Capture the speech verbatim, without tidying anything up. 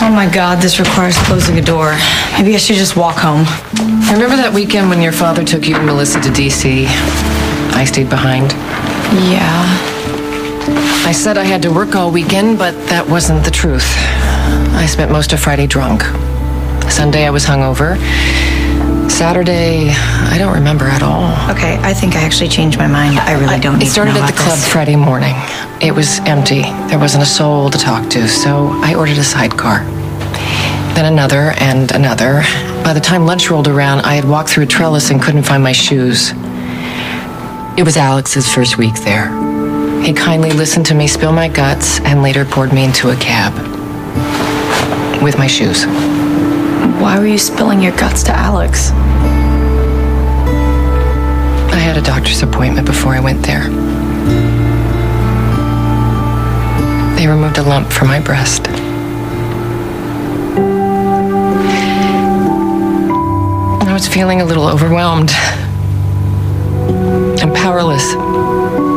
Oh my God, this requires closing a door. Maybe I should just walk home. Remember that weekend when your father took you and Melissa to D C? I stayed behind. Yeah. I said I had to work all weekend, but that wasn't the truth. I spent most of Friday drunk. Sunday I was hungover. Saturday, I don't remember at all. Okay, I think I actually changed my mind. I really don't need It started to know at the about club this. Friday morning. It was empty. There wasn't a soul to talk to, so I ordered a sidecar. Then another and another. By the time lunch rolled around, I had walked through a trellis and couldn't find my shoes. It was Alex's first week there. He kindly listened to me spill my guts and later poured me into a cab. With my shoes. Why were you spilling your guts to Alex? I had a doctor's appointment before I went there. They removed a lump from my breast. I was feeling a little overwhelmed. I'm powerless.